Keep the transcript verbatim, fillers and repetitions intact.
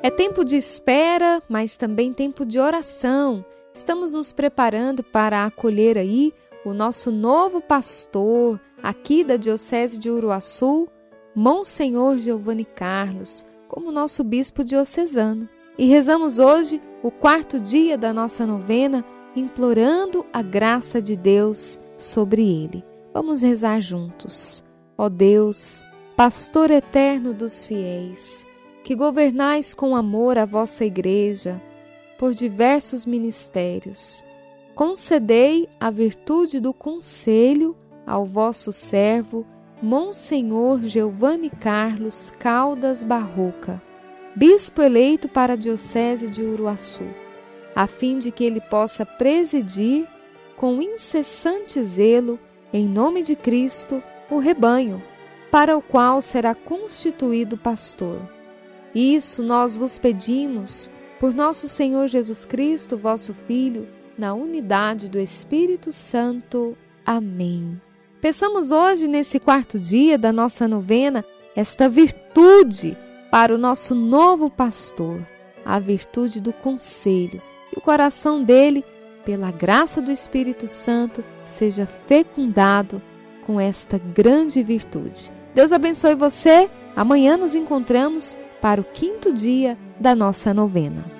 É tempo de espera, mas também tempo de oração. Estamos nos preparando para acolher aí o nosso novo pastor aqui da Diocese de Uruaçu, Monsenhor Giovanni Carlos, como nosso bispo diocesano. E rezamos hoje o quarto dia da nossa novena, implorando a graça de Deus sobre ele. Vamos rezar juntos. Ó Deus, pastor eterno dos fiéis, que governais com amor a vossa Igreja por diversos ministérios, concedei a virtude do conselho ao vosso servo, Monsenhor Giovanni Carlos Caldas Barroca, bispo eleito para a Diocese de Uruaçu, a fim de que ele possa presidir com incessante zelo, em nome de Cristo, o rebanho, para o qual será constituído pastor. Isso nós vos pedimos, por nosso Senhor Jesus Cristo, vosso Filho, na unidade do Espírito Santo. Amém. Peçamos hoje, nesse quarto dia da nossa novena, esta virtude para o nosso novo pastor, a virtude do conselho. E o coração dele, pela graça do Espírito Santo, seja fecundado com esta grande virtude. Deus abençoe você. Amanhã nos encontramos para o quinto dia da nossa novena.